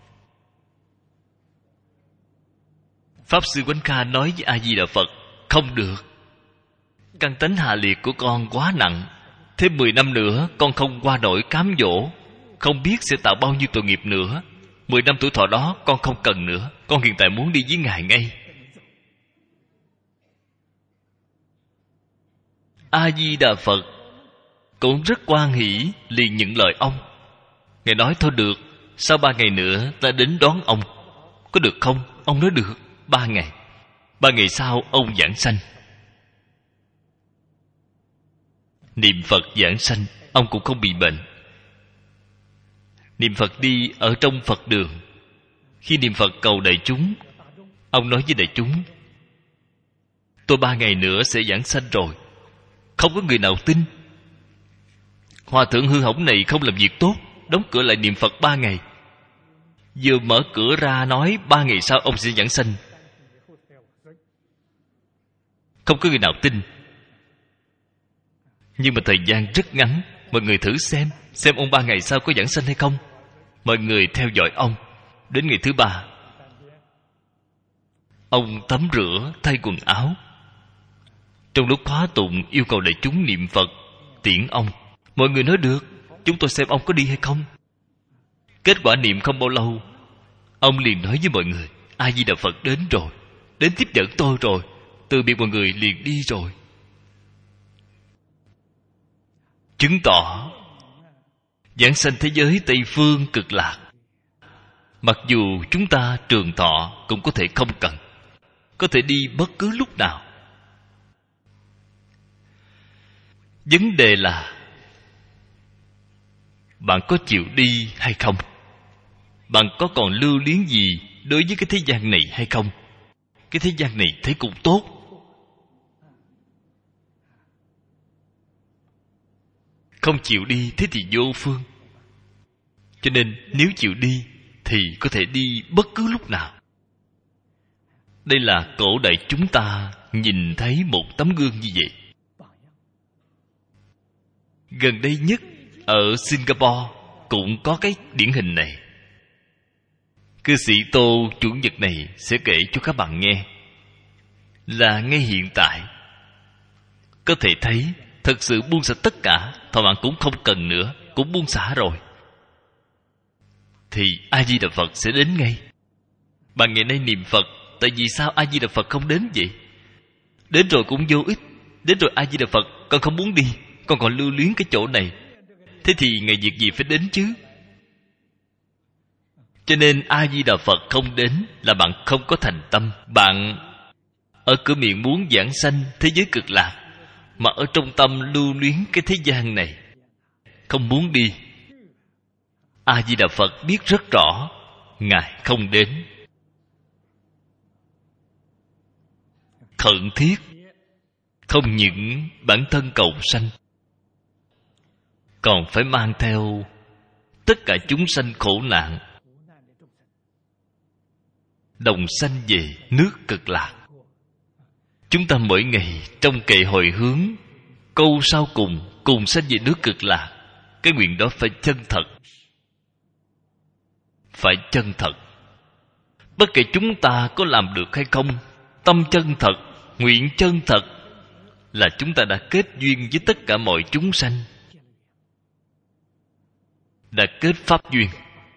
Pháp Sư Quánh Kha nói với A Di Đà Phật, không được, căn tánh hạ liệt của con quá nặng, thêm 10 năm nữa con không qua nổi cám dỗ, không biết sẽ tạo bao nhiêu tội nghiệp nữa. 10 năm tuổi thọ đó con không cần nữa, con hiện tại muốn đi với Ngài ngay. A Di Đà Phật cũng rất hoan hỷ, liền nhận lời ông. Ngài nói thôi được, sau 3 ngày nữa ta đến đón ông, có được không? Ông nói được. 3 ngày. 3 ngày sau ông giảng sanh. Niệm Phật giảng sanh, ông cũng không bị bệnh. Niệm Phật đi ở trong Phật đường, khi niệm Phật cầu đại chúng, ông nói với đại chúng, tôi 3 ngày nữa sẽ giảng sanh rồi. Không có người nào tin. Hòa thượng hư hỏng này không làm việc tốt, đóng cửa lại niệm Phật 3 ngày. Vừa mở cửa ra nói 3 ngày sau ông sẽ giảng sanh. Không có người nào tin. Nhưng mà thời gian rất ngắn. Mọi người thử xem ông 3 ngày sau có giảng sanh hay không. Mọi người theo dõi ông. Đến ngày thứ 3, ông tắm rửa, thay quần áo. Trong lúc khóa tụng yêu cầu đại chúng niệm Phật tiễn ông. Mọi người nói được, chúng tôi xem ông có đi hay không. Kết quả niệm không bao lâu, ông liền nói với mọi người: A Di Đà Phật đến rồi, đến tiếp dẫn tôi rồi. Từ biệt mọi người liền đi rồi. Chứng tỏ giảng sanh thế giới Tây Phương Cực Lạc, mặc dù chúng ta trường thọ cũng có thể không cần, có thể đi bất cứ lúc nào. Vấn đề là bạn có chịu đi hay không? Bạn có còn lưu luyến gì đối với cái thế gian này hay không? Cái thế gian này thấy cũng tốt. Không chịu đi thế thì vô phương. Cho nên nếu chịu đi thì có thể đi bất cứ lúc nào. Đây là cổ đại chúng ta nhìn thấy một tấm gương như vậy. Gần đây nhất ở Singapore cũng có cái điển hình này. Cư sĩ Tô chủ nhật này sẽ kể cho các bạn nghe là ngay hiện tại có thể thấy thật sự buông xả tất cả, thọ mạng cũng không cần nữa, cũng buông xả rồi, thì A Di Đà Phật sẽ đến ngay. Bạn ngày nay niệm Phật, tại vì sao A Di Đà Phật không đến vậy? Đến rồi cũng vô ích. Đến rồi A Di Đà Phật, con không muốn đi, con còn lưu luyến cái chỗ này, thế thì ngày việc gì phải đến chứ? Cho nên A Di Đà Phật không đến là bạn không có thành tâm. Bạn ở cửa miệng muốn giảng sanh thế giới cực lạc, mà ở trong tâm lưu luyến cái thế gian này, không muốn đi. A Di Đà Phật biết rất rõ Ngài không đến. Khẩn thiết không những bản thân cầu sanh, còn phải mang theo tất cả chúng sanh khổ nạn, đồng sanh về nước Cực Lạc. Chúng ta mỗi ngày trong kệ hồi hướng, câu sau cùng sanh về nước Cực Lạc. Cái nguyện đó phải chân thật. Phải chân thật. Bất kể chúng ta có làm được hay không, tâm chân thật, nguyện chân thật là chúng ta đã kết duyên với tất cả mọi chúng sanh, đã kết pháp duyên.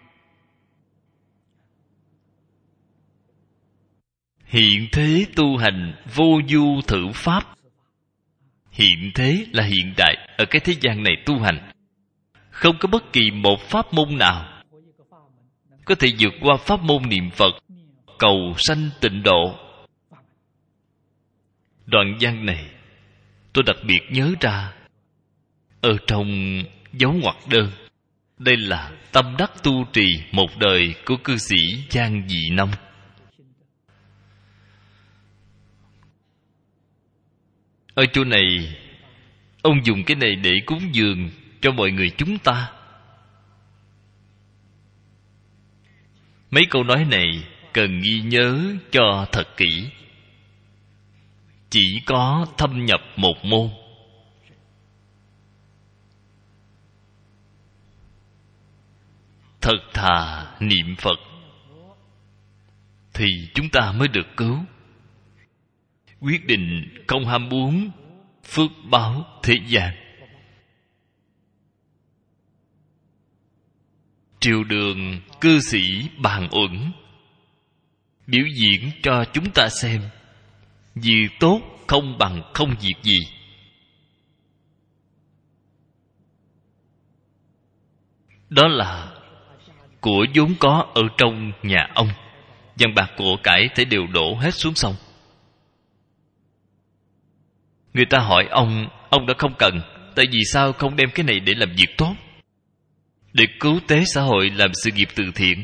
Hiện thế tu hành vô du thử pháp. Hiện thế là hiện đại ở cái thế gian này tu hành. Không có bất kỳ một pháp môn nào có thể vượt qua pháp môn niệm Phật, cầu sanh tịnh độ. Đoạn văn này tôi đặc biệt nhớ ra ở trong dấu ngoặc đơn. Đây là tâm đắc tu trì một đời của cư sĩ Giang Dị Nông. Ở chỗ này, ông dùng cái này để cúng dường cho mọi người chúng ta. Mấy câu nói này cần ghi nhớ cho thật kỹ. Chỉ có thâm nhập một môn, thật thà niệm Phật, thì chúng ta mới được cứu. Quyết định không ham muốn phước báo thế gian. Triều đường cư sĩ bàn uẩn biểu diễn cho chúng ta xem, việc tốt không bằng không việc gì. Đó là của vốn có ở trong nhà ông, vàng bạc của cải thể đều đổ hết xuống sông. Người ta hỏi ông đã không cần, tại vì sao không đem cái này để làm việc tốt, để cứu tế xã hội, làm sự nghiệp từ thiện?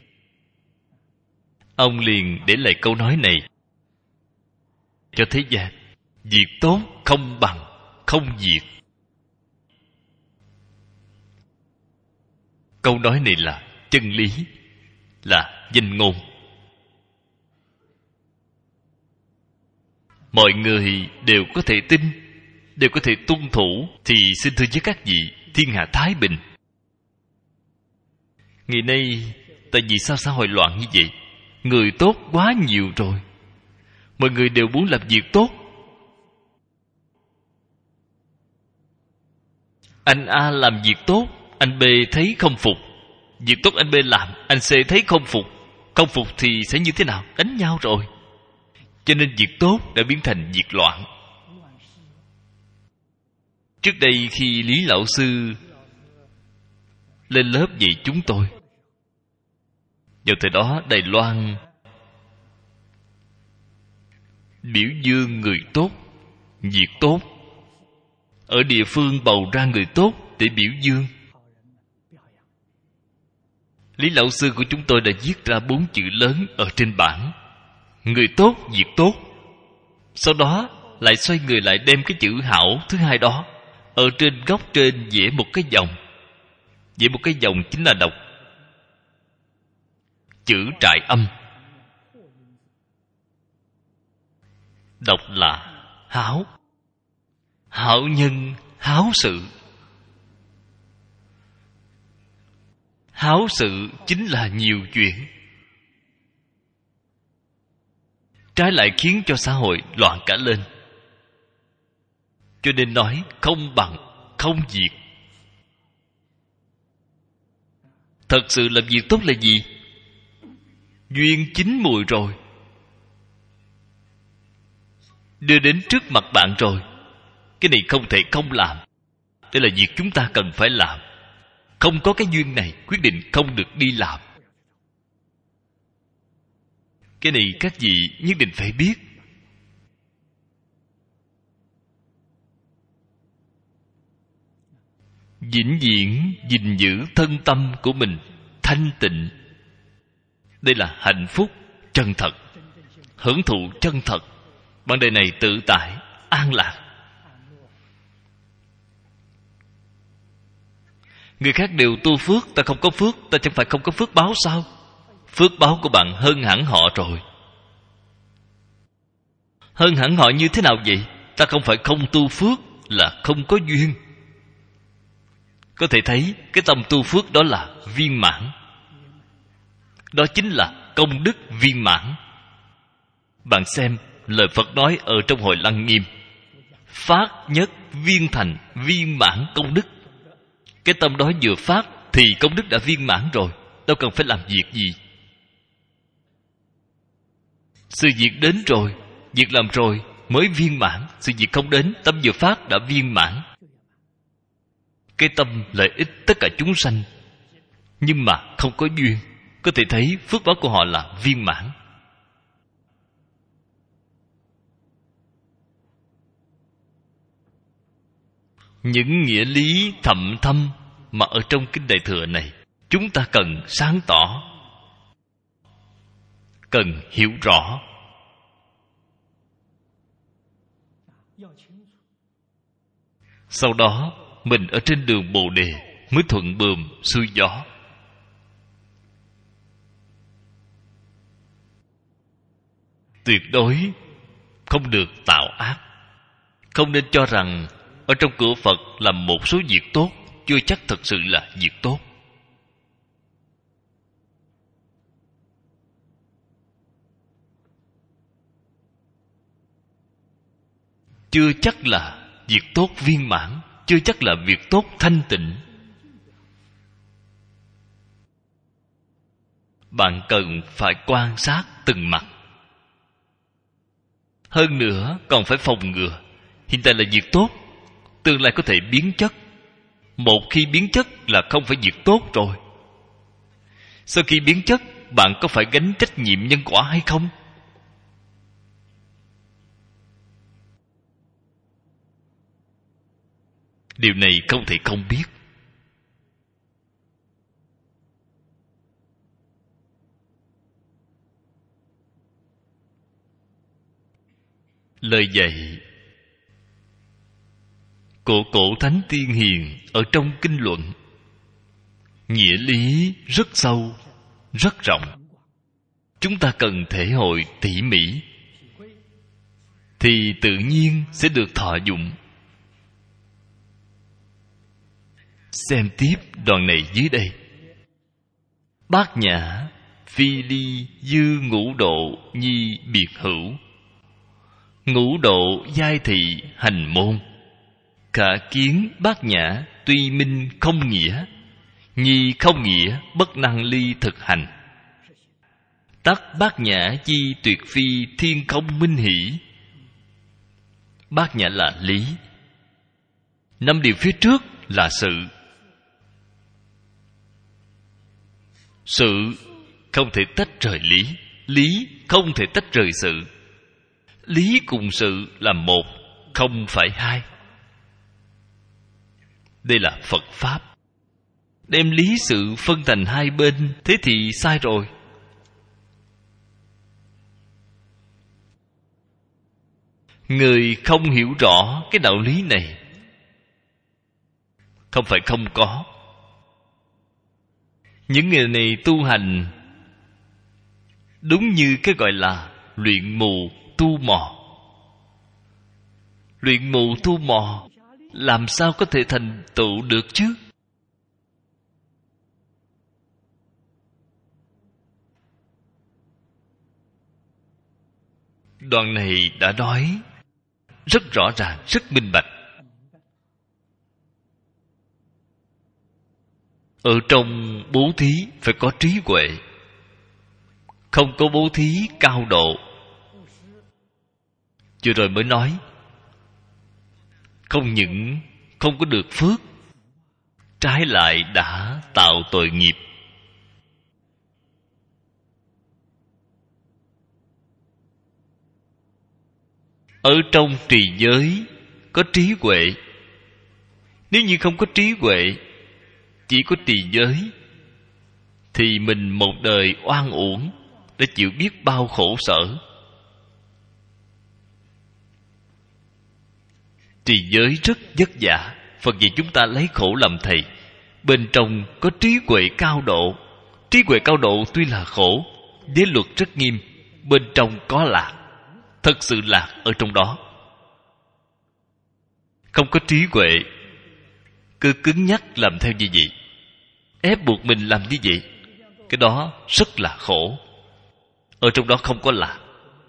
Ông liền để lại câu nói này cho thế gian: việc tốt không bằng không việc. Câu nói này là chân lý, là danh ngôn. mọi người đều có thể tin, đều có thể tuân thủ, thì xin thưa với các vị, thiên hạ thái bình. Ngày nay tại vì sao xã hội loạn như vậy? Người tốt quá nhiều rồi, mọi người đều muốn làm việc tốt. Anh A làm việc tốt, anh B thấy không phục. Việc tốt anh B làm, anh C thấy không phục. Không phục thì sẽ như thế nào? Đánh nhau rồi. Cho nên việc tốt đã biến thành việc loạn. Trước đây khi Lý Lão Sư lên lớp dạy chúng tôi, vào thời đó Đài Loan biểu dương người tốt, việc tốt. Ở địa phương bầu ra người tốt để biểu dương. Lý Lão Sư của chúng tôi đã viết ra 4 chữ lớn ở trên bảng: người tốt, việc tốt. Sau đó lại xoay người lại đem cái chữ hảo thứ hai đó ở trên góc trên vẽ một cái vòng. Vẽ một cái vòng chính là đọc chữ trại âm. Đọc là háo. Hảo nhân, háo sự. Háo sự chính là nhiều chuyện, trái lại khiến cho xã hội loạn cả lên. Cho nên nói không bằng, không việc. Thật sự làm việc tốt là gì? Duyên chín mùi rồi, đưa đến trước mặt bạn rồi, cái này không thể không làm. Đây là việc chúng ta cần phải làm. Không có cái duyên này, quyết định không được đi làm. Cái này các vị nhất định phải biết. Vĩnh viễn gìn giữ thân tâm của mình thanh tịnh. Đây là hạnh phúc chân thật, hưởng thụ chân thật. Bản đời này tự tại, an lạc. Người khác đều tu phước, ta không có phước, ta chẳng phải không có phước báo sao? Phước báo của bạn hơn hẳn họ rồi. Hơn hẳn họ như thế nào vậy? Ta không phải không tu phước, là không có duyên. Có thể thấy cái tâm tu phước đó là viên mãn. Đó chính là công đức viên mãn. Bạn xem lời Phật nói ở trong Hội Lăng Nghiêm: phát nhất viên thành, viên mãn công đức. Cái tâm đó vừa phát thì công đức đã viên mãn rồi, đâu cần phải làm việc gì. Sự việc đến rồi, việc làm rồi mới viên mãn. Sự việc không đến, tâm vừa phát đã viên mãn. Cái tâm lợi ích tất cả chúng sanh, nhưng mà không có duyên. Có thể thấy phước báo của họ là viên mãn. Những nghĩa lý thậm thâm mà ở trong Kinh Đại Thừa này chúng ta cần sáng tỏ, cần hiểu rõ. Sau đó mình ở trên đường Bồ Đề mới thuận buồm xuôi gió. Tuyệt đối không được tạo ác. Không nên cho rằng ở trong cửa Phật làm một số việc tốt chưa chắc thật sự là việc tốt. Chưa chắc là việc tốt viên mãn, chưa chắc là việc tốt thanh tịnh. Bạn cần phải quan sát từng mặt. Hơn nữa còn phải phòng ngừa. Hiện tại là việc tốt, tương lai có thể biến chất. Một khi biến chất là không phải việc tốt rồi. Sau khi biến chất, bạn có phải gánh trách nhiệm nhân quả hay không? Điều này không thể không biết. Lời dạy của cổ thánh tiên hiền ở trong kinh luận, nghĩa lý rất sâu, rất rộng. Chúng ta cần thể hội tỉ mỉ. thì tự nhiên sẽ được thọ dụng. Xem tiếp đoạn này dưới đây. Bát nhã phi ly dư ngũ độ nhi biệt hữu. Ngũ độ giai thị hành môn. Khả kiến bát nhã tuy minh không nghĩa. Nhi không nghĩa bất năng ly thực hành. Tắc bát nhã chi tuyệt phi thiên không minh hỷ. Bát nhã là lý. 5 điều phía trước là sự. Sự không thể tách rời lý. Lý không thể tách rời sự. Lý cùng sự là một, không phải hai. Đây là Phật Pháp. Đem lý sự phân thành hai bên, thế thì sai rồi. Người không hiểu rõ cái đạo lý này không phải không có. Những người này tu hành đúng như cái gọi là luyện mù tu mò. Luyện mù tu mò làm sao có thể thành tựu được chứ? Đoạn này đã nói rất rõ ràng, rất minh bạch. Ở trong bố thí phải có trí huệ. Không có bố thí cao độ. Vừa rồi mới nói, không những không có được phước, trái lại đã tạo tội nghiệp. Ở trong trì giới có trí huệ. Nếu như không có trí huệ, chỉ có trì giới, thì mình một đời oan uổng, đã chịu biết bao khổ sở. Trì giới rất vất vả. Phật dạy chúng ta lấy khổ làm thầy. Bên trong có trí huệ cao độ. Trí huệ cao độ tuy là khổ, giới luật rất nghiêm, bên trong có lạc. Thật sự lạc ở trong đó. Không có trí huệ, cứ cứng nhắc làm theo như vậy, ép buộc mình làm như vậy, cái đó rất là khổ. Ở trong đó không có lạc.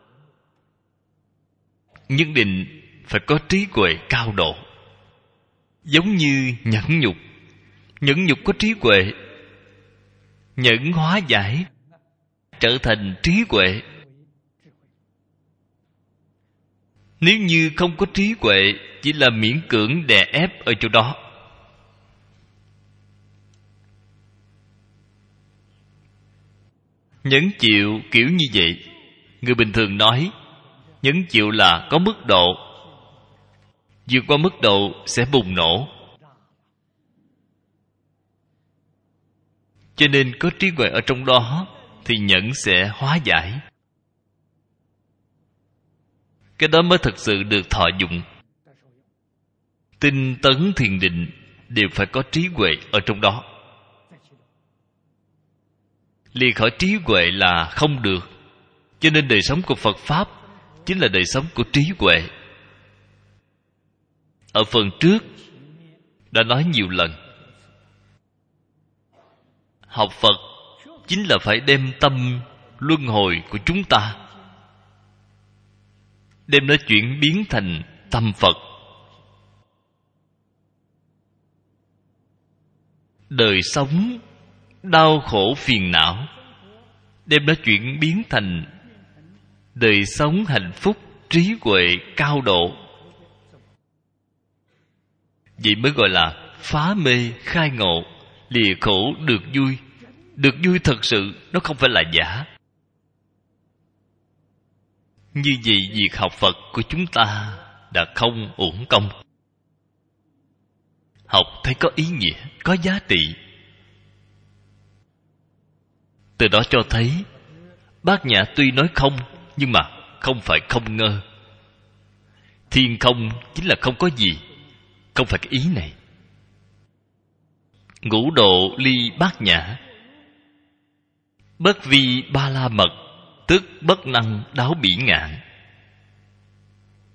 Nhất định phải có trí huệ cao độ. Giống như nhẫn nhục. Nhẫn nhục có trí huệ, nhẫn hóa giải trở thành trí huệ. Nếu như không có trí huệ, chỉ là miễn cưỡng đè ép ở chỗ đó. Nhẫn chịu kiểu như vậy, người bình thường nói nhẫn chịu là có mức độ, vượt qua mức độ sẽ bùng nổ. Cho nên có trí huệ ở trong đó thì nhẫn sẽ hóa giải. Cái đó mới thật sự được thọ dụng. Tinh tấn thiền định đều phải có trí huệ ở trong đó. Lìa khỏi trí huệ là không được. Cho nên đời sống của Phật Pháp chính là đời sống của trí huệ. Ở phần trước đã nói nhiều lần, học Phật chính là phải đem tâm luân hồi của chúng ta, đem nó chuyển biến thành tâm Phật. Đời sống đau khổ phiền não, đem nó chuyển biến thành đời sống hạnh phúc, trí huệ cao độ. Vậy mới gọi là phá mê khai ngộ, lìa khổ được vui. Được vui thật sự, nó không phải là giả. Như vậy việc học Phật của chúng ta đã không uổng công. Học thấy có ý nghĩa, có giá trị. Từ đó cho thấy Bát Nhã tuy nói không, nhưng mà không phải không ngơ. Thiên không chính là không có gì, không phải cái ý này. Ngũ độ ly Bát Nhã, bất vi ba la mật, tức bất năng đáo bỉ ngạn.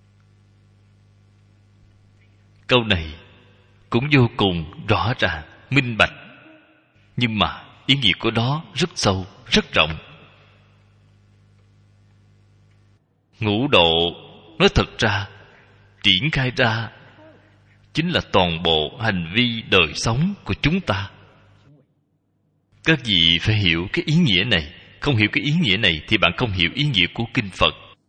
Câu này cũng vô cùng rõ ràng, minh bạch, nhưng mà ý nghĩa của nó rất sâu, rất rộng. Ngũ độ nói thật ra, triển khai ra chính là toàn bộ hành vi đời sống của chúng ta. Các vị phải hiểu cái ý nghĩa này. Không hiểu cái ý nghĩa này thì bạn không hiểu ý nghĩa của kinh Phật.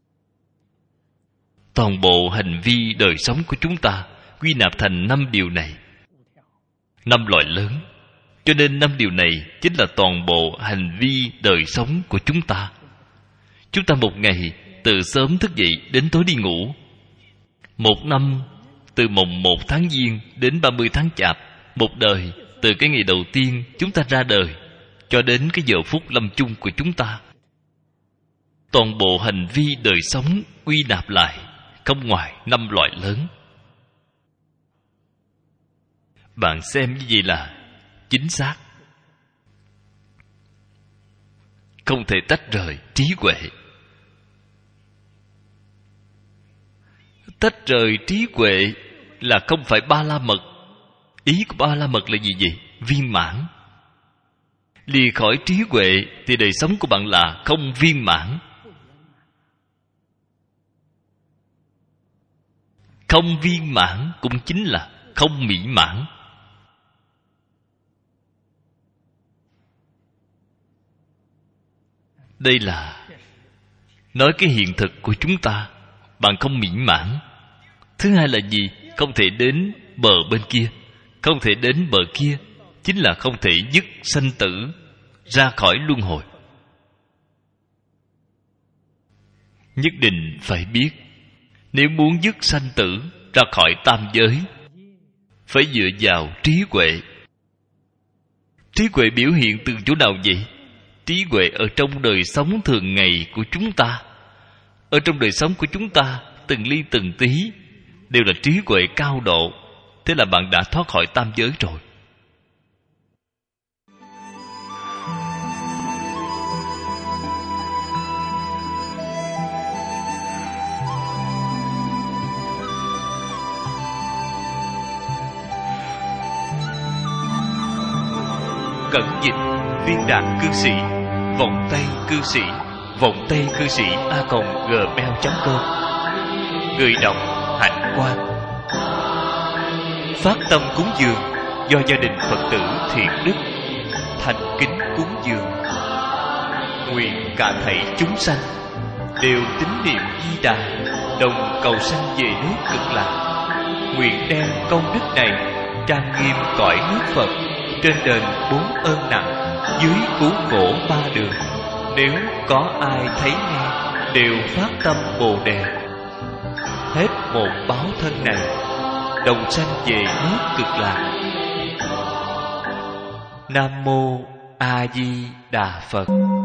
Toàn bộ hành vi đời sống của chúng ta quy nạp thành 5 điều này, 5 loại lớn. Cho nên 5 điều này chính là toàn bộ hành vi đời sống của chúng ta. Chúng ta một ngày từ sớm thức dậy đến tối đi ngủ. Một năm từ mùng 1 tháng Giêng đến 30 tháng Chạp. Một đời từ cái ngày đầu tiên chúng ta ra đời cho đến cái giờ phút lâm chung của chúng ta. Toàn bộ hành vi đời sống quy nạp lại không ngoài 5 loại lớn. Bạn xem như vậy là chính xác. Không thể tách rời trí huệ. Tách rời trí huệ là không phải Ba La Mật. Ý của Ba La Mật là gì vậy? Viên mãn. Lìa khỏi trí huệ thì đời sống của bạn là không viên mãn. Không viên mãn cũng chính là không mỹ mãn. Đây là nói cái hiện thực của chúng ta. Bạn không mỹ mãn. Thứ hai là gì? Không thể đến bờ bên kia. Không thể đến bờ kia chính là không thể dứt sanh tử, ra khỏi luân hồi. Nhất định phải biết, nếu muốn dứt sanh tử, ra khỏi tam giới, phải dựa vào trí huệ. Trí huệ biểu hiện từ chỗ nào vậy? Trí huệ ở trong đời sống thường ngày của chúng ta. Ở trong đời sống của chúng ta, từng ly từng tí đều là trí huệ cao độ. Thế là bạn đã thoát khỏi tam giới rồi. Cẩn dịch Viên Đạn Cư Sĩ, Vọng Tây Cư Sĩ, Vọng Tây Cư Sĩ @gmail.com. Người đọc Hạnh Quang. Phát tâm cúng dường do gia đình Phật tử Thiện Đức thành kính cúng dường. Nguyện cả thảy chúng sanh đều tín niệm Di Đà, đồng cầu sanh về nước Cực Lạc. Nguyện đem công đức này trang nghiêm cõi nước Phật, trên đền 4 ơn nặng, dưới cứu khổ 3 đường. Nếu có ai thấy nghe đều phát tâm Bồ Đề, hết một báo thân này, đồng sanh về nước Cực Lạc. Nam mô A Di Đà Phật.